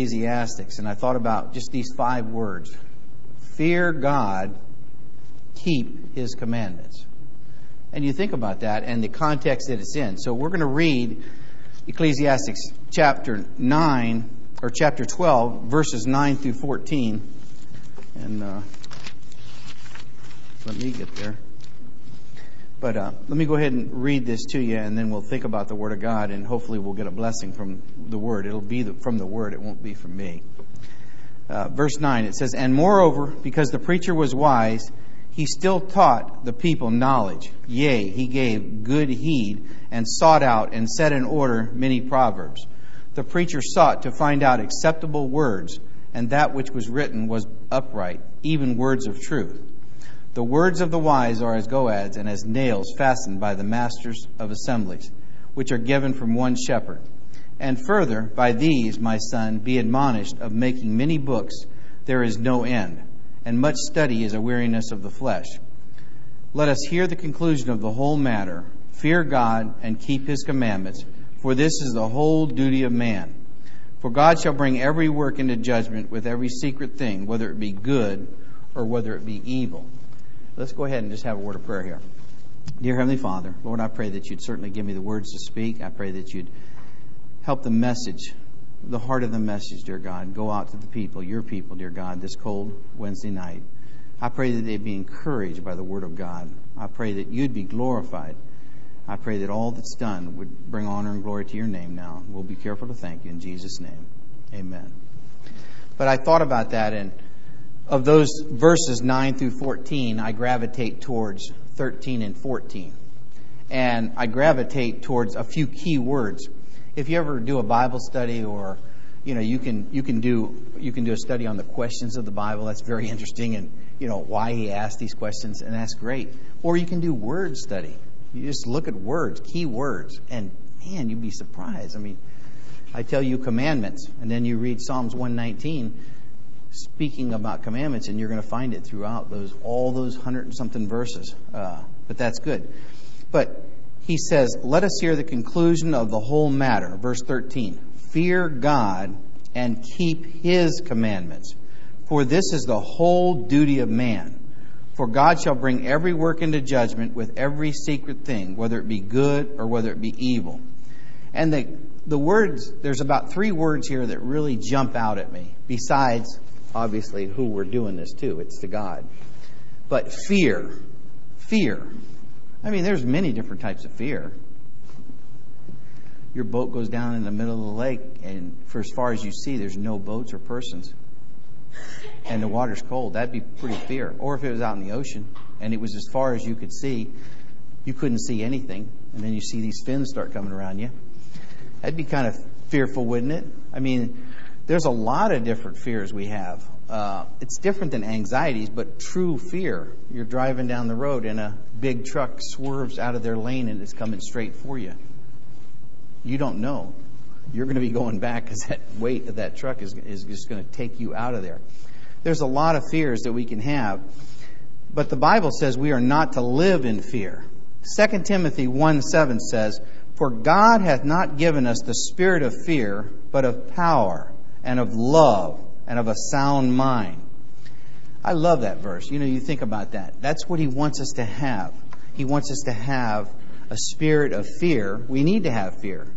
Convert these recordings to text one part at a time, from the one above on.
Ecclesiastes, and I thought about just these 5 words. Fear God, keep His commandments. And you think about that and the context that it's in. So we're going to read Ecclesiastes chapter 9, or chapter 12, verses 9 through 14. And let me get there. But let me go ahead and read this to you, and then we'll think about the Word of God, and hopefully we'll get a blessing from the Word. It'll be from the Word. It won't be from me. Verse 9, it says, "And moreover, because the preacher was wise, he still taught the people knowledge. Yea, he gave good heed, and sought out and set in order many proverbs. The preacher sought to find out acceptable words, and that which was written was upright, even words of truth. The words of the wise are as goads and as nails fastened by the masters of assemblies, which are given from one shepherd. And further, by these, my son, be admonished of making many books, there is no end, and much study is a weariness of the flesh. Let us hear the conclusion of the whole matter. Fear God and keep His commandments, for this is the whole duty of man. For God shall bring every work into judgment with every secret thing, whether it be good or whether it be evil." Let's go ahead and just have a word of prayer here. Dear Heavenly Father, Lord, I pray that You'd certainly give me the words to speak. I pray that You'd help the message, the heart of the message, dear God, go out to the people, Your people, dear God, this cold Wednesday night. I pray that they'd be encouraged by the Word of God. I pray that You'd be glorified. I pray that all that's done would bring honor and glory to Your name now. We'll be careful to thank You in Jesus' name. Amen. But I thought about that, and of those verses 9 through 14, I gravitate towards 13 and 14. And I gravitate towards a few key words. If you ever do a Bible study, or you can do a study on the questions of the Bible, that's very interesting, and why He asked these questions, and that's great. Or you can do word study. You just look at words, key words, and man, you'd be surprised. I mean, I tell you commandments, and then you read Psalms 119 speaking about commandments, and you're going to find it throughout all those 100 and something verses. But that's good. But he says, let us hear the conclusion of the whole matter. Verse 13, fear God and keep His commandments, for this is the whole duty of man. For God shall bring every work into judgment with every secret thing, whether it be good or whether it be evil. And the words, there's about 3 words here that really jump out at me, besides obviously who we're doing this to. It's to God. But fear. I mean, there's many different types of fear. Your boat goes down in the middle of the lake, and for as far as you see, there's no boats or persons. And the water's cold. That'd be pretty fear. Or if it was out in the ocean, and it was as far as you could see, you couldn't see anything. And then you see these fins start coming around you. That'd be kind of fearful, wouldn't it? I mean, there's a lot of different fears we have. It's different than anxieties, but true fear. You're driving down the road and a big truck swerves out of their lane and it's coming straight for you. You don't know. You're going to be going back because that weight of that truck is just going to take you out of there. There's a lot of fears that we can have, but the Bible says we are not to live in fear. 2 Timothy 1:7 says, "For God hath not given us the spirit of fear, but of power and of love and of a sound mind." I love that verse. You think about that. That's what He wants us to have. He wants us to have a spirit of fear. We need to have fear.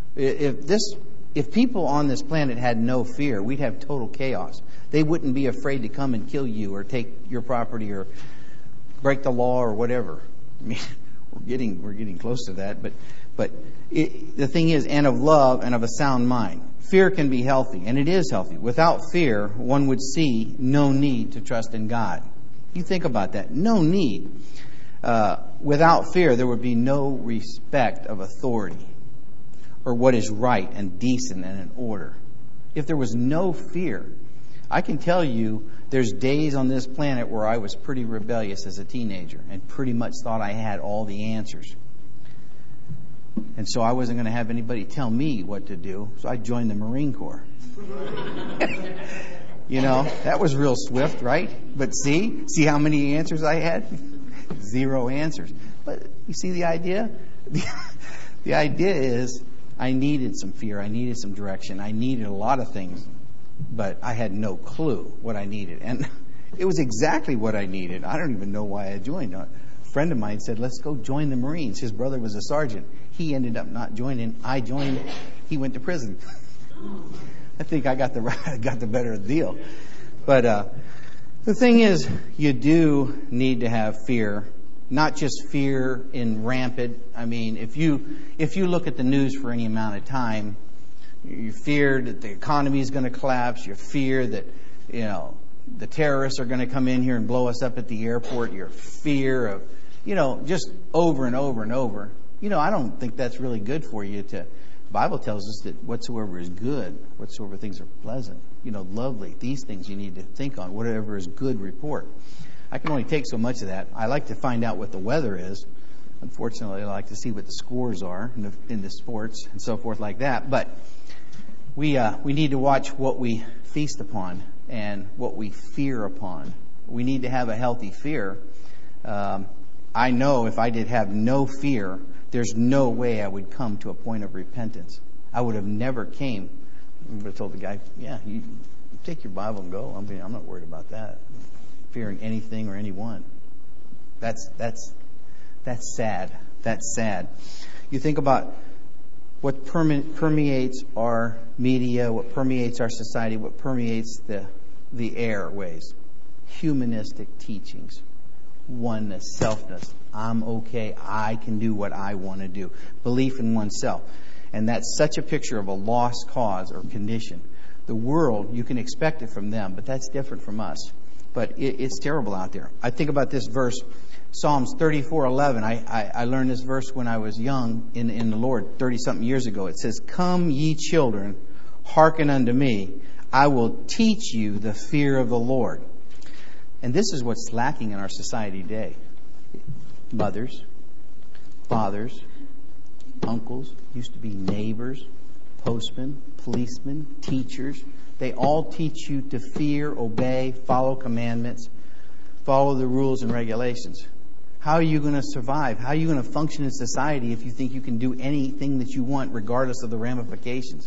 If people on this planet had no fear, we'd have total chaos. They wouldn't be afraid to come and kill you or take your property or break the law or whatever. I mean, we're getting close to that, but the thing is, and of love and of a sound mind. Fear can be healthy, and it is healthy. Without fear, one would see no need to trust in God. You think about that. No need. Without fear, there would be no respect of authority or what is right and decent and in order. If there was no fear, I can tell you there's days on this planet where I was pretty rebellious as a teenager and pretty much thought I had all the answers. And so I wasn't going to have anybody tell me what to do, so I joined the Marine Corps. That was real swift, right? But see how many answers I had? 0 answers. But you see the idea? The idea is I needed some fear. I needed some direction. I needed a lot of things. but I had no clue what I needed. And it was exactly what I needed. I don't even know why I joined. A friend of mine said, let's go join the Marines. His brother was a sergeant. He ended up not joining. I joined. He went to prison. I think I got the better deal. But the thing is, you do need to have fear, not just fear in rampant. I mean, if you look at the news for any amount of time, you fear that the economy is going to collapse. You fear that, the terrorists are going to come in here and blow us up at the airport. Your fear of, just over and over and over. I don't think that's really good for you to. The Bible tells us that whatsoever is good, whatsoever things are pleasant, lovely, these things you need to think on, whatever is good report. I can only take so much of that. I like to find out what the weather is. Unfortunately, I like to see what the scores are in the sports and so forth like that. But we need to watch what we feast upon and what we fear upon. We need to have a healthy fear. I know if I did have no fear, there's no way I would come to a point of repentance. I would have never came. I would have told the guy, you take your Bible and go. I'm not worried about that. Fearing anything or anyone. That's sad. That's sad. You think about what permeates our media, what permeates our society, what permeates the airways. Humanistic teachings. Oneness, selfness. I'm okay. I can do what I want to do. Belief in oneself. And that's such a picture of a lost cause or condition. The world, you can expect it from them, but that's different from us. But it's terrible out there. I think about this verse, Psalms 34:11. I learned this verse when I was young in the Lord 30-something years ago. It says, "Come ye children, hearken unto me. I will teach you the fear of the Lord." And this is what's lacking in our society today. Mothers, fathers, uncles, used to be neighbors, postmen, policemen, teachers. They all teach you to fear, obey, follow commandments, follow the rules and regulations. How are you going to survive? How are you going to function in society if you think you can do anything that you want regardless of the ramifications?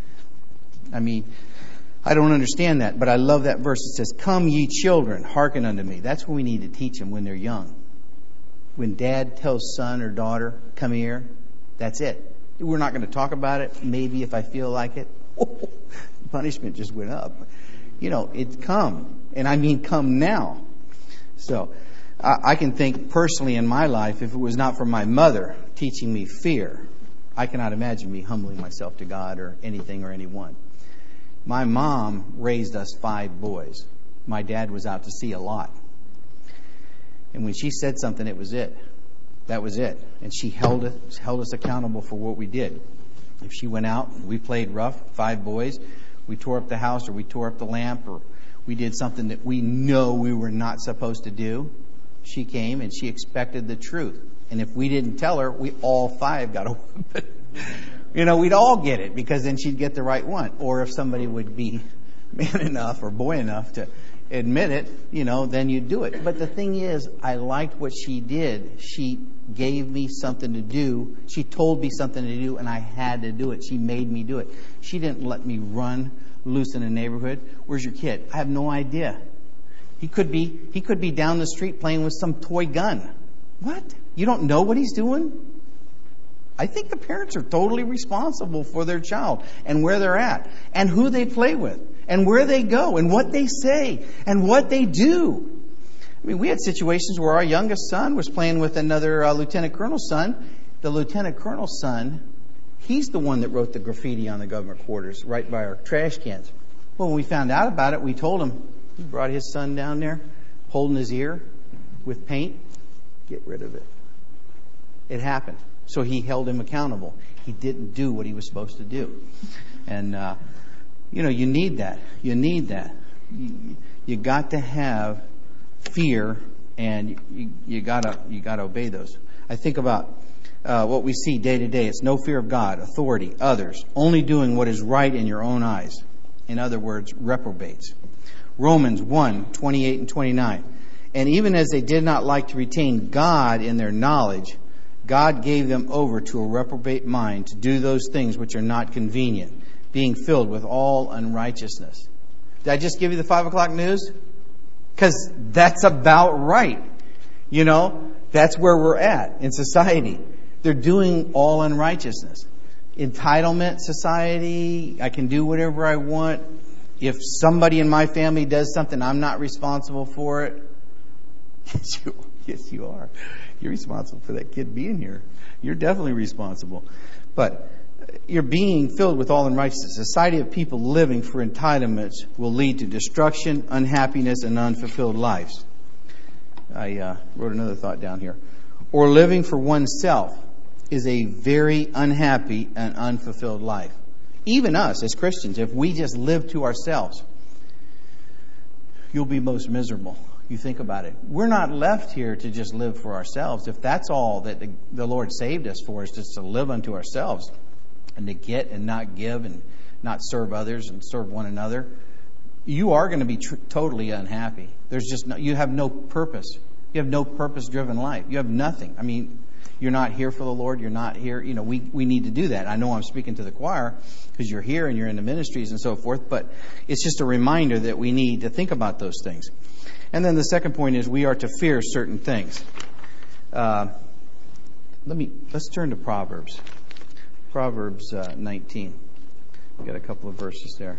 I mean, I don't understand that, but I love that verse. It says, "Come ye children, hearken unto me." That's what we need to teach them when they're young. When dad tells son or daughter, "Come here," that's it. We're not going to talk about it. Maybe if I feel like it. Punishment just went up. It's come. And I mean come now. So I can think personally in my life, if it was not for my mother teaching me fear, I cannot imagine me humbling myself to God or anything or anyone. My mom raised us 5 boys. My dad was out to sea a lot. And when she said something, it was it. That was it. And she held us accountable for what we did. If she went out and we played rough, 5 boys, we tore up the house or we tore up the lamp or we did something that we know we were not supposed to do, she came and she expected the truth. And if we didn't tell her, we all 5 got a whooping. We'd all get it because then she'd get the right one. Or if somebody would be man enough or boy enough to admit it, then you'd do it. But the thing is, I liked what she did. She gave me something to do. She told me something to do, and I had to do it. She made me do it. She didn't let me run loose in the neighborhood. Where's your kid? I have no idea. He could be down the street playing with some toy gun. What? You don't know what he's doing? I think the parents are totally responsible for their child and where they're at and who they play with and where they go and what they say and what they do. I mean, we had situations where our youngest son was playing with another lieutenant colonel's son. The lieutenant colonel's son, he's the one that wrote the graffiti on the government quarters right by our trash cans. Well, when we found out about it, we told him. He brought his son down there, holding his ear with paint. Get rid of it. It happened. So he held him accountable. He didn't do what he was supposed to do. And, you need that. You need that. You got to have fear, and you got to obey those. I think about what we see day to day. It's no fear of God, authority, others, only doing what is right in your own eyes. In other words, reprobates. Romans 1:28 and 29. And even as they did not like to retain God in their knowledge, God gave them over to a reprobate mind to do those things which are not convenient, being filled with all unrighteousness. Did I just give you the 5 o'clock news? Because that's about right. You know, that's where we're at in society. They're doing all unrighteousness. Entitlement society, I can do whatever I want. If somebody in my family does something, I'm not responsible for it. Yes, you are. You're responsible for that kid being here. You're definitely responsible. But you're being filled with all unrighteousness. A society of people living for entitlements will lead to destruction, unhappiness, and unfulfilled lives. I wrote another thought down here. Or living for oneself is a very unhappy and unfulfilled life. Even us as Christians, if we just live to ourselves, you'll be most miserable. You think about it. We're not left here to just live for ourselves. If that's all that the Lord saved us for, is just to live unto ourselves and to get and not give and not serve others and serve one another, you are going to be totally unhappy. You have no purpose. You have no purpose-driven life. You have nothing. I mean, you're not here for the Lord. You're not here. You know, we need to do that. I know I'm speaking to the choir because you're here and you're in the ministries and so forth, but it's just a reminder that we need to think about those things. And then the second point is we are to fear certain things. Let's turn to Proverbs. Proverbs 19. We've got a couple of verses there.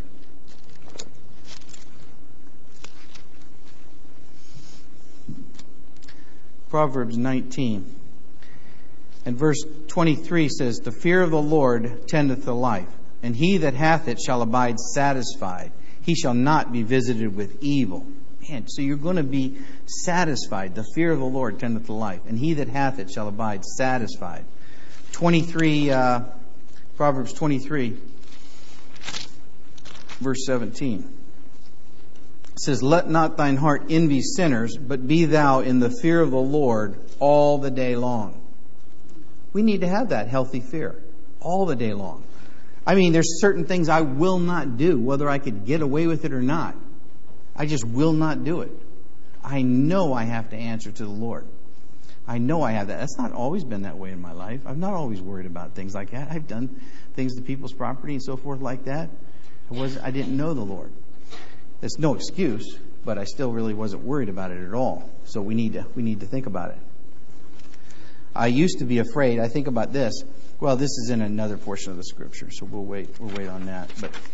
Proverbs 19. And verse 23 says, "The fear of the Lord tendeth the life, and he that hath it shall abide satisfied. He shall not be visited with evil." Man, so you're going to be satisfied. The fear of the Lord tendeth the life, and he that hath it shall abide satisfied. 23, Proverbs 23, verse 17. It says, "Let not thine heart envy sinners, but be thou in the fear of the Lord all the day long." We need to have that healthy fear all the day long. I mean, there's certain things I will not do, whether I could get away with it or not. I just will not do it. I know I have to answer to the Lord. I know I have that. That's not always been that way in my life. I've not always worried about things like that. I've done things to people's property and so forth like that. I didn't know the Lord. It's no excuse, but I still really wasn't worried about it at all. So we need to think about it. I used to be afraid. I think about this. Well, this is in another portion of the scripture, so we'll wait on that.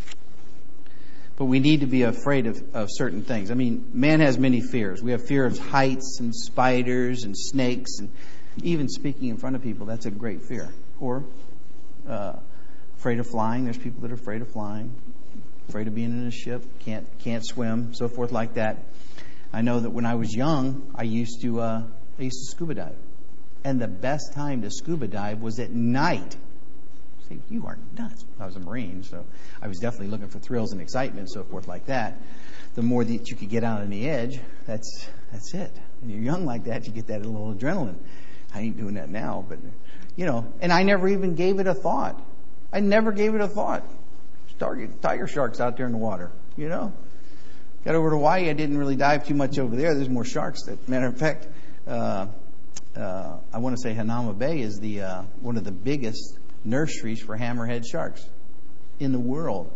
But we need to be afraid of certain things. I mean, man has many fears. We have fear of heights and spiders and snakes, and even speaking in front of people. That's a great fear. Or afraid of flying. There's people that are afraid of flying, afraid of being in a ship, can't swim, so forth like that. I know that when I was young, I used to scuba dive, and the best time to scuba dive was at night. Say, you are nuts. I was a Marine, so I was definitely looking for thrills and excitement and so forth like that. The more that you could get out on the edge, that's it. When you're young like that, you get that little adrenaline. I ain't doing that now, but, and I never even gave it a thought. I never gave it a thought. Tiger sharks out there in the water, Got over to Hawaii, I didn't really dive too much over there. There's more sharks. Matter of fact, I want to say Hanauma Bay is the one of the biggest nurseries for hammerhead sharks in the world.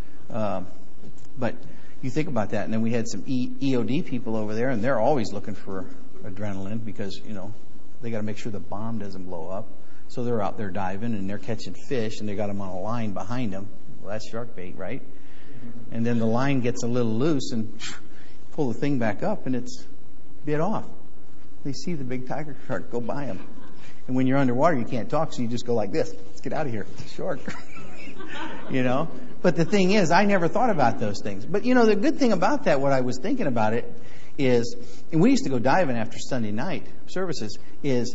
But you think about that, and then we had some EOD people over there, and they're always looking for adrenaline because, they got to make sure the bomb doesn't blow up. So they're out there diving, and they're catching fish, and they got them on a line behind them. Well, that's shark bait, right? And then the line gets a little loose, and pull the thing back up, and it's bit off. They see the big tiger shark go by them. And when you're underwater, you can't talk, so you just go like this. Let's get out of here. It's a shark. But the thing is, I never thought about those things. But, the good thing about that, what I was thinking about it is, and we used to go diving after Sunday night services, is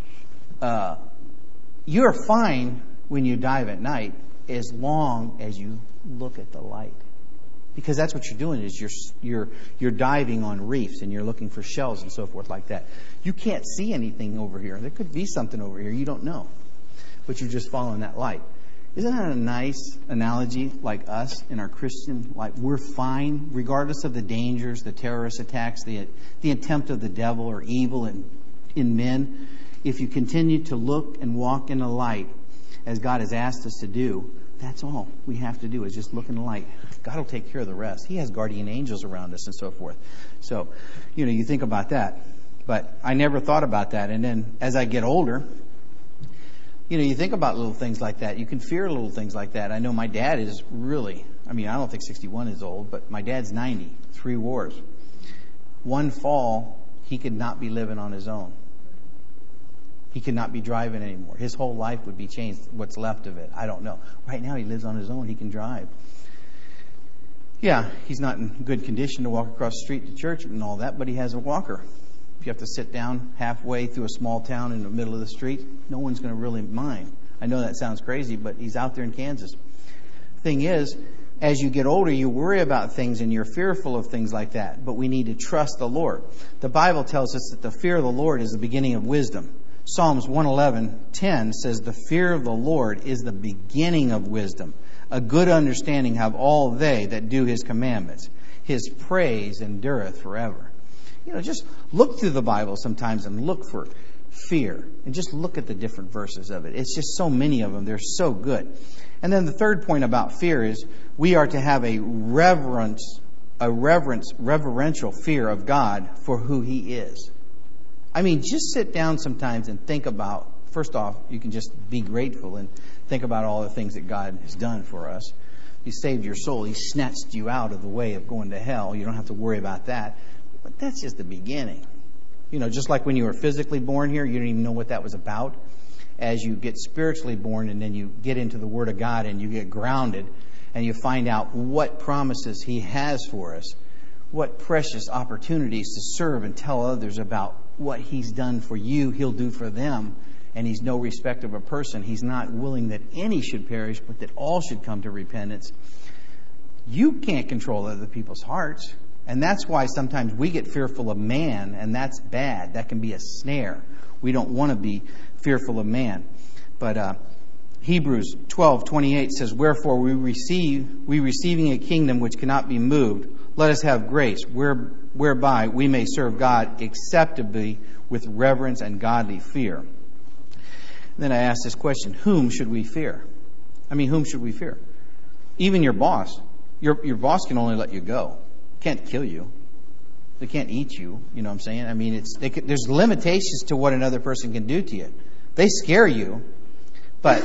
you're fine when you dive at night as long as you look at the light. Because that's what you're doing is you're diving on reefs and you're looking for shells and so forth like that. You can't see anything over here. There could be something over here. You don't know. But you're just following that light. Isn't that a nice analogy like us in our Christian life? We're fine regardless of the dangers, the terrorist attacks, the attempt of the devil or evil in men. If you continue to look and walk in the light as God has asked us to do, That's all we have to do is just look in the light. God will take care of the rest. He has guardian angels around us and so forth. So, you think about that. But I never thought about that. And then as I get older, you think about little things like that. You can fear little things like that. I know my dad is really, I don't think 61 is old, but my dad's 90, 3 wars. One fall, he could not be living on his own. He could not be driving anymore. His whole life would be changed. What's left of it, I don't know. Right now, he lives on his own. He can drive. Yeah, he's not in good condition to walk across the street to church and all that, but he has a walker. If you have to sit down halfway through a small town in the middle of the street, no one's going to really mind. I know that sounds crazy, but he's out there in Kansas. Thing is, as you get older, you worry about things and you're fearful of things like that. But we need to trust the Lord. The Bible tells us that the fear of the Lord is the beginning of wisdom. Psalms 111:10 says, "The fear of the Lord is the beginning of wisdom. A good understanding have all they that do His commandments. His praise endureth forever." Just look through the Bible sometimes and look for fear. And just look at the different verses of it. It's just so many of them. They're so good. And then the third point about fear is we are to have a reverential fear of God for who He is. Just sit down sometimes and think about, first off, you can just be grateful and think about all the things that God has done for us. He saved your soul. He snatched you out of the way of going to hell. You don't have to worry about that. But that's just the beginning. Just like when you were physically born here, you didn't even know what that was about. As you get spiritually born and then you get into the Word of God and you get grounded and you find out what promises He has for us, what precious opportunities to serve and tell others about what He's done for you, He'll do for them. And He's no respect of a person. He's not willing that any should perish, but that all should come to repentance. You can't control other people's hearts. And that's why sometimes we get fearful of man, and that's bad. That can be a snare. We don't want to be fearful of man. But Hebrews 12:28 says, "Wherefore we receiving a kingdom which cannot be moved, let us have grace, whereby we may serve God acceptably with reverence and godly fear." Then I asked this question, whom should we fear? Whom should we fear? Even your boss. Your boss can only let you go. Can't kill you. They can't eat you. You know what I'm saying? There's limitations to what another person can do to you. They scare you, but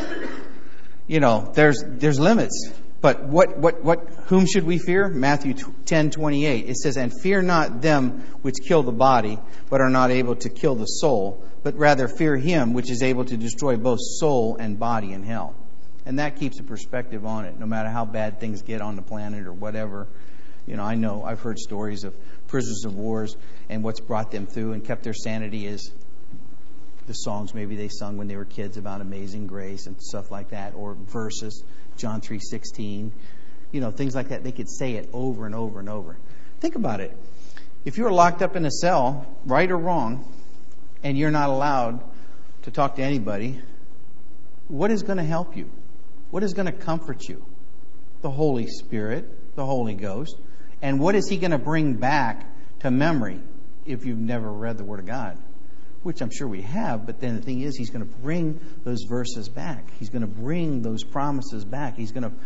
there's limits. But whom should we fear? Matthew 10:28. It says, "And fear not them which kill the body, but are not able to kill the soul, but rather fear Him which is able to destroy both soul and body in hell." And that keeps a perspective on it, no matter how bad things get on the planet or whatever. I've heard stories of prisoners of wars and what's brought them through and kept their sanity is the songs maybe they sung when they were kids about amazing grace and stuff like that, or verses, John 3:16, things like that. They could say it over and over and over. Think about it. If you were locked up in a cell, right or wrong, and you're not allowed to talk to anybody, what is going to help you? What is going to comfort you? The Holy Spirit, the Holy Ghost. And what is He going to bring back to memory if you've never read the Word of God? Which I'm sure we have, but then the thing is, He's going to bring those verses back. He's going to bring those promises back.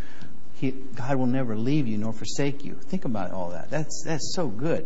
God will never leave you nor forsake you. Think about all that. That's so good.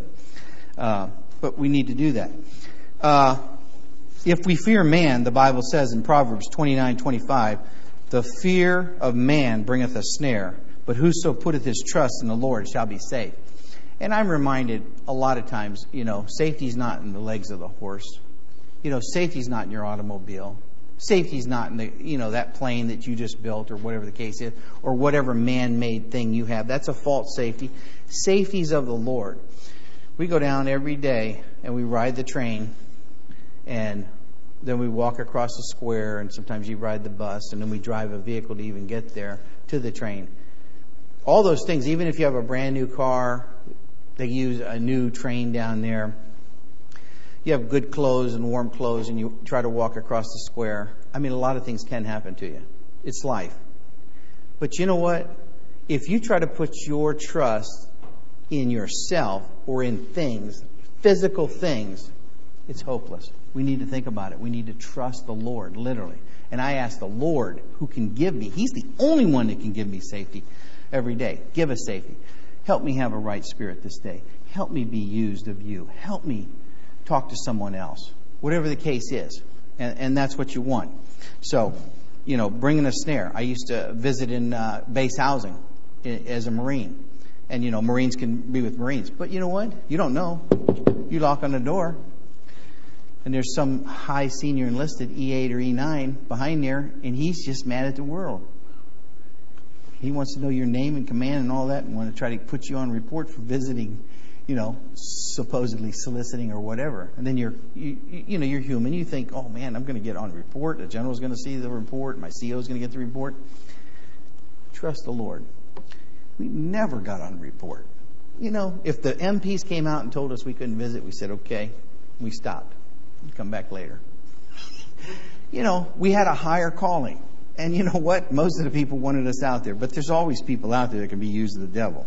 But we need to do that. If we fear man, the Bible says in Proverbs 29:25, "The fear of man bringeth a snare, but whoso putteth his trust in the Lord shall be safe." And I'm reminded a lot of times, safety's not in the legs of the horse. Safety's not in your automobile. Safety's not in that plane that you just built or whatever the case is, or whatever man-made thing you have. That's a false safety. Safety's of the Lord. We go down every day and we ride the train, and then we walk across the square, and sometimes you ride the bus, and then we drive a vehicle to even get there to the train. All those things, even if you have a brand new car, they use a new train down there. You have good clothes and warm clothes, and you try to walk across the square. A lot of things can happen to you. It's life. But you know what? If you try to put your trust in yourself or in things, physical things, it's hopeless. We need to think about it. We need to trust the Lord, literally. And I ask the Lord who can give me. He's the only one that can give me safety every day. Give us safety. Help me have a right spirit this day. Help me be used of you. Help me talk to someone else. Whatever the case is. And that's what you want. So, bringing a snare. I used to visit in base housing as a Marine. And, Marines can be with Marines. But you know what? You don't know. You knock on the door. And there's some high senior enlisted, E8 or E9, behind there. And he's just mad at the world. He wants to know your name and command and all that, and want to try to put you on report for visiting, supposedly soliciting or whatever. And then you're human. You think, oh man, I'm going to get on report. The general's going to see the report. My CO's going to get the report. Trust the Lord. We never got on report. If the MPs came out and told us we couldn't visit, we said, okay, we stopped. Come back later. We had a higher calling. And you know what? Most of the people wanted us out there. But there's always people out there that can be used of the devil.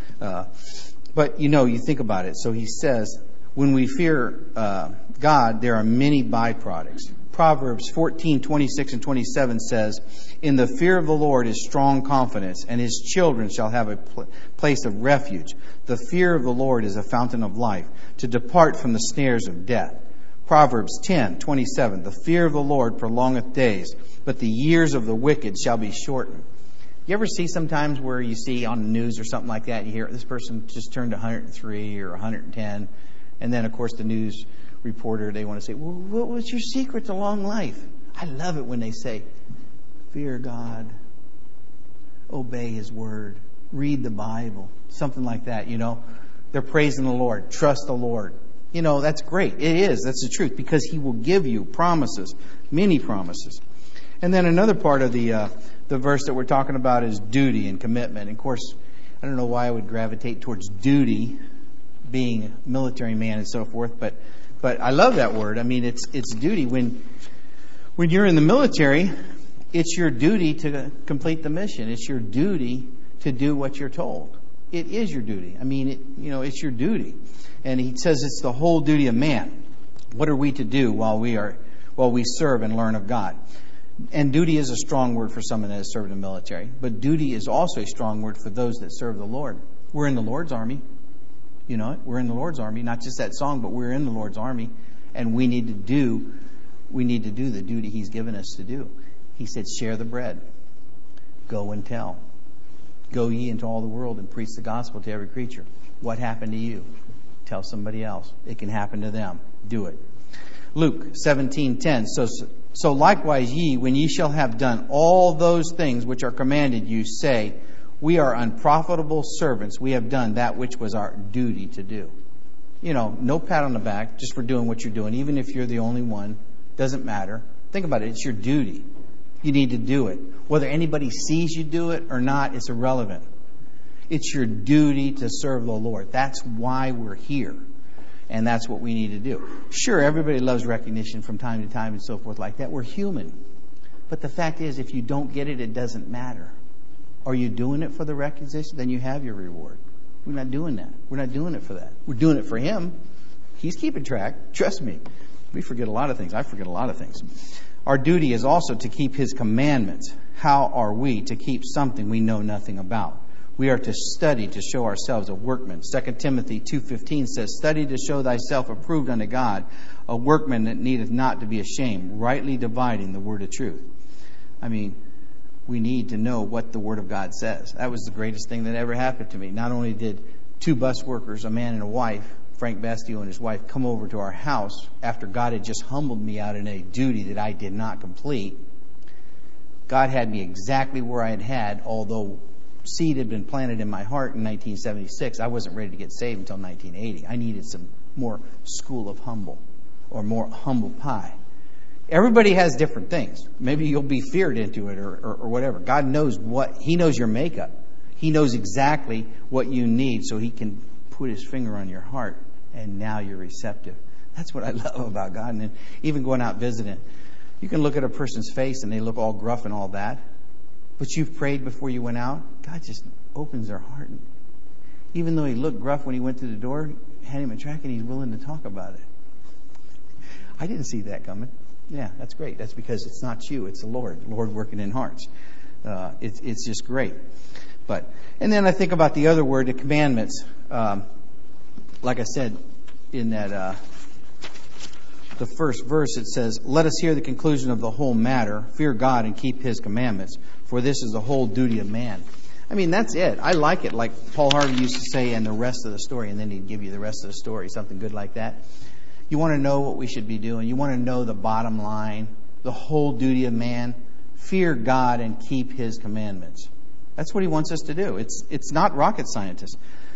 But you think about it. So he says, when we fear God, there are many byproducts. Proverbs 14:26 and 27 says, in the fear of the Lord is strong confidence, and his children shall have a place of refuge. The fear of the Lord is a fountain of life, to depart from the snares of death. Proverbs 10:27, the fear of the Lord prolongeth days, but the years of the wicked shall be shortened. You ever see sometimes where you see on the news or something like that, you hear this person just turned 103 or 110, and then of course the news reporter, they want to say, well, what was your secret to long life? I love it when they say, fear God, obey his word, read the Bible, something like that, They're praising the Lord, trust the Lord. That's great. It is. That's the truth, because he will give you promises, many promises. And then another part of the verse that we're talking about is duty and commitment. And of course, I don't know why I would gravitate towards duty, being a military man and so forth, but I love that word. I mean, it's duty. When you're in the military, it's your duty to complete the mission. It's your duty to do what you're told. It is your duty. I mean, it's your duty. And he says it's the whole duty of man. What are we to do while we serve and learn of God? And duty is a strong word for someone that has served in the military. But duty is also a strong word for those that serve the Lord. We're in the Lord's army. You know it? We're in the Lord's army. Not just that song, but we're in the Lord's army. And we need to do the duty he's given us to do. He said, share the bread. Go and tell. Go ye into all the world and preach the gospel to every creature. What happened to you? Tell somebody else. It can happen to them. Do it. Luke 17:10. So likewise ye, when ye shall have done all those things which are commanded you, say, we are unprofitable servants. We have done that which was our duty to do. No pat on the back just for doing what you're doing. Even if you're the only one, doesn't matter. Think about it. It's your duty. You need to do it. Whether anybody sees you do it or not, it's irrelevant. It's your duty to serve the Lord. That's why we're here. And that's what we need to do. Sure, everybody loves recognition from time to time and so forth like that. We're human. But the fact is, if you don't get it, it doesn't matter. Are you doing it for the recognition? Then you have your reward. We're not doing that. We're not doing it for that. We're doing it for him. He's keeping track. Trust me. We forget a lot of things. I forget a lot of things. Our duty is also to keep his commandments. How are we to keep something we know nothing about? We are to study to show ourselves a workman. 2 Timothy 2:15 says, study to show thyself approved unto God, a workman that needeth not to be ashamed, rightly dividing the word of truth. I mean, we need to know what the Word of God says. That was the greatest thing that ever happened to me. Not only did two bus workers, a man and a wife, Frank Bastio and his wife, come over to our house after God had just humbled me out in a duty that I did not complete. God had me exactly where I had, although seed had been planted in my heart in 1976. I wasn't ready to get saved until 1980. I needed some more school of humble or more humble pie. Everybody has different things. Maybe you'll be feared into it or whatever. God knows He knows your makeup. He knows exactly what you need so He can put His finger on your heart and now you're receptive. That's what I love about God. And then even going out visiting, you can look at a person's face and they look all gruff and all that. But you've prayed before you went out. God just opens their heart. And even though he looked gruff when he went through the door, hand him a tract and he's willing to talk about it. I didn't see that coming. Yeah, that's great. That's because it's not you, it's the Lord working in hearts. It's just great. And then I think about the other word, the commandments. Like I said in that the first verse, it says, "Let us hear the conclusion of the whole matter. Fear God and keep His commandments, for this is the whole duty of man." I mean, that's it. I like it, like Paul Harvey used to say, and the rest of the story, and then he'd give you the rest of the story, something good like that. You want to know what we should be doing. You want to know the bottom line, the whole duty of man. Fear God and keep His commandments. That's what He wants us to do. It's not rocket scientists.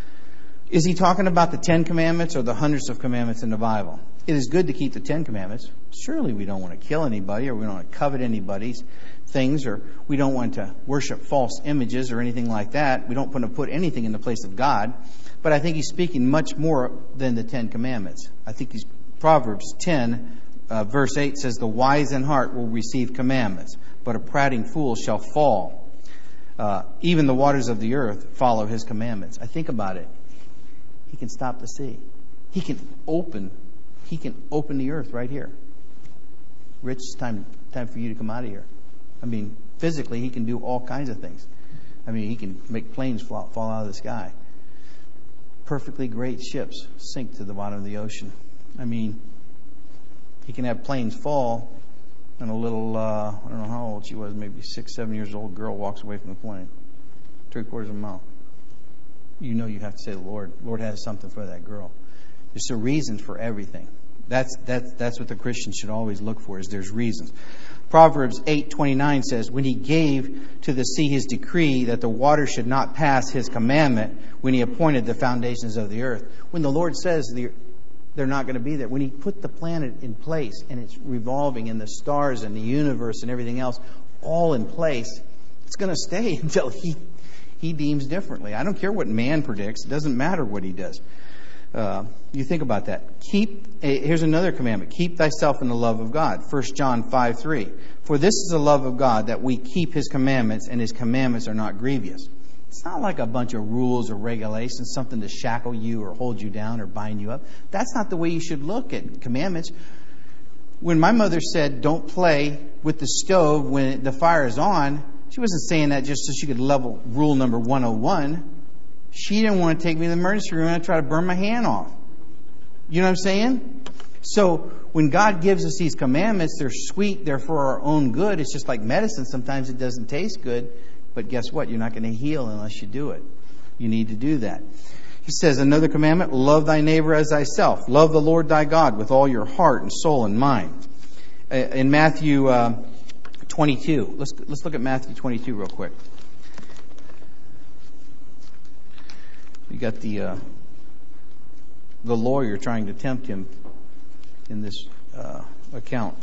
Is He talking about the 10 Commandments or the hundreds of commandments in the Bible? It is good to keep the 10 Commandments. Surely we don't want to kill anybody, or we don't want to covet anybody's things, or we don't want to worship false images or anything like that. We don't want to put anything in the place of God. But I think He's speaking much more than the 10 Commandments. I think Proverbs 10, verse 8 says, "The wise in heart will receive commandments, but a prating fool shall fall. Even the waters of the earth follow His commandments." I think about it. He can stop the sea. He can open the earth right here. Rich, it's time for you to come out of here. I mean, physically, He can do all kinds of things. I mean, He can make planes fall out of the sky. Perfectly great ships sink to the bottom of the ocean. I mean, He can have planes fall, and a little, I don't know how old she was, maybe 6, 7 years old girl walks away from the plane. 3/4 of a mile. You know you have to say the Lord. Lord has something for that girl. There's a reason for everything. That's what the Christian should always look for, is there's reasons. Proverbs 8:29 says, "When He gave to the sea His decree that the water should not pass His commandment, when He appointed the foundations of the earth." When the Lord says they're not going to be there, when He put the planet in place and it's revolving, and the stars and the universe and everything else all in place, it's going to stay until He deems differently. I don't care what man predicts. It doesn't matter what He does. You think about that. Here's another commandment. Keep thyself in the love of God. 1 John 5:3. "For this is the love of God, that we keep His commandments, and His commandments are not grievous." It's not like a bunch of rules or regulations, something to shackle you or hold you down or bind you up. That's not the way you should look at commandments. When my mother said, "Don't play with the stove when the fire is on," she wasn't saying that just so she could level rule number 101. She didn't want to take me to the emergency room and try to burn my hand off. You know what I'm saying? So when God gives us these commandments, they're sweet, they're for our own good. It's just like medicine. Sometimes it doesn't taste good, but guess what? You're not going to heal unless you do it. You need to do that. He says, another commandment, "Love thy neighbor as thyself." Love the Lord thy God with all your heart and soul and mind. In Matthew 22, let's look at Matthew 22 real quick. You got the lawyer trying to tempt Him in this account.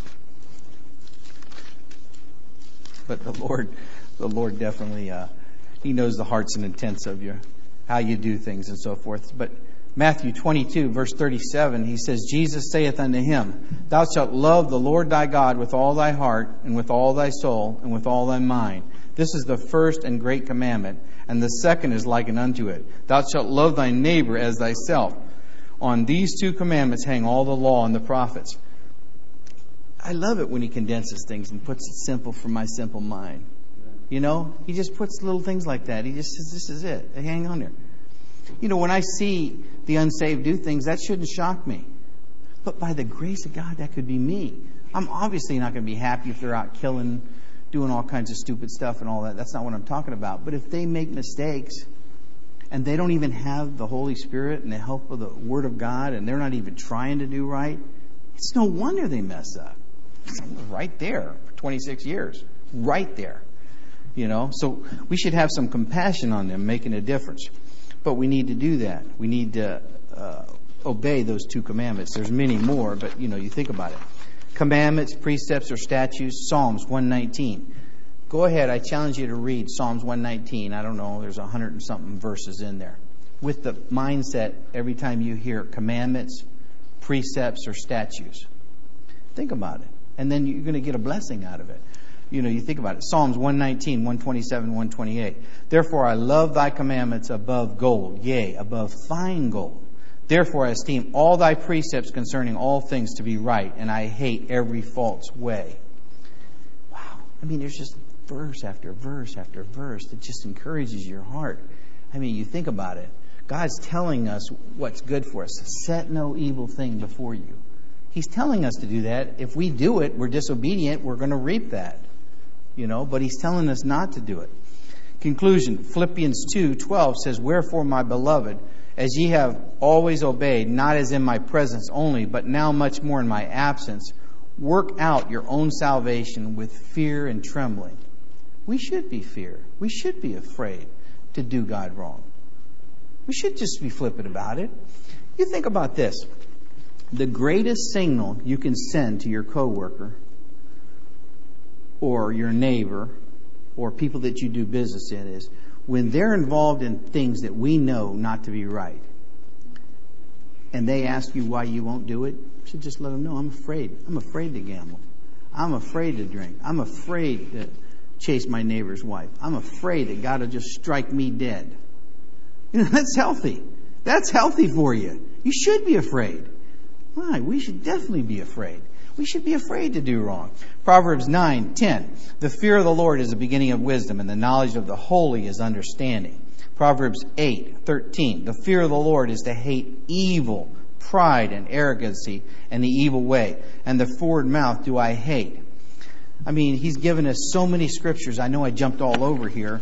But the Lord definitely, He knows the hearts and intents of you, how you do things and so forth. But Matthew 22, verse 37, He says, "Jesus saith unto him, Thou shalt love the Lord thy God with all thy heart, and with all thy soul, and with all thy mind. This is the first and great commandment, and the second is likened unto it. Thou shalt love thy neighbor as thyself. On these two commandments hang all the law and the prophets." I love it when He condenses things and puts it simple for my simple mind. You know, He just puts little things like that. He just says, this is it. Hang on there. You know, when I see the unsaved do things, that shouldn't shock me. But by the grace of God, that could be me. I'm obviously not going to be happy if they're out killing, doing all kinds of stupid stuff and all that. That's not what I'm talking about. But if they make mistakes and they don't even have the Holy Spirit and the help of the Word of God, and they're not even trying to do right, it's no wonder they mess up. Right there for 26 years. Right there. You know, so we should have some compassion on them, making a difference. But we need to do that. We need to obey those two commandments. There's many more, but, you know, you think about it. Commandments, precepts, or statutes. Psalms 119. Go ahead. I challenge you to read Psalms 119. I don't know. There's 100 and something verses in there. With the mindset, every time you hear commandments, precepts, or statutes. Think about it. And then you're going to get a blessing out of it. You know, you think about it. Psalms 119, 127, 128. "Therefore I love thy commandments above gold, yea, above fine gold. Therefore I esteem all thy precepts concerning all things to be right, and I hate every false way. Wow. I mean, there's just verse after verse after verse that just encourages your heart. I mean, you think about it. God's telling us what's good for us. Set no evil thing before you. He's telling us to do that. If we do it, we're disobedient, we're going to reap that. But He's telling us not to do it. Conclusion, Philippians 2:12 says, Wherefore, my beloved, as ye have always obeyed, not as in my presence only, but now much more in my absence, work out your own salvation with fear and trembling. We should be fear. We should be afraid to do God wrong. We should just be flippant about it. You think about this. The greatest signal you can send to your coworker or your neighbor or people that you do business in is when they're involved in things that we know not to be right, and they ask you why you won't do it, you should just let them know, I'm afraid. I'm afraid to gamble. I'm afraid to drink. I'm afraid to chase my neighbor's wife. I'm afraid that God will just strike me dead. That's healthy. That's healthy for you. You should be afraid. Why? We should definitely be afraid. We should be afraid to do wrong. Proverbs 9:10. The fear of the Lord is the beginning of wisdom, and the knowledge of the holy is understanding. Proverbs 8:13. The fear of the Lord is to hate evil, pride, and arrogancy, and the evil way. And the forward mouth do I hate. I mean, He's given us so many scriptures. I know I jumped all over here.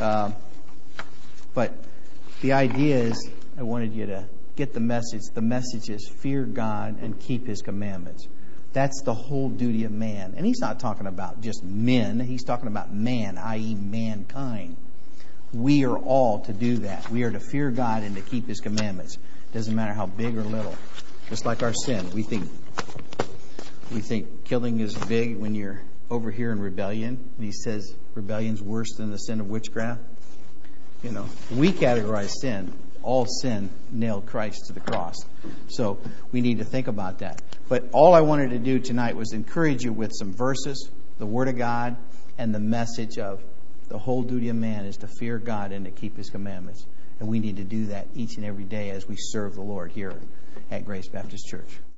But the idea is, I wanted you to get the message. The message is fear God and keep His commandments. That's the whole duty of man. And He's not talking about just men. He's talking about man, i.e. mankind. We are all to do that. We are to fear God and to keep His commandments. Doesn't matter how big or little. Just like our sin. We think killing is big when you're over here in rebellion. And He says rebellion's worse than the sin of witchcraft. We categorize sin. All sin nailed Christ to the cross. So we need to think about that. But all I wanted to do tonight was encourage you with some verses, the Word of God, and the message of the whole duty of man is to fear God and to keep His commandments. And we need to do that each and every day as we serve the Lord here at Grace Baptist Church.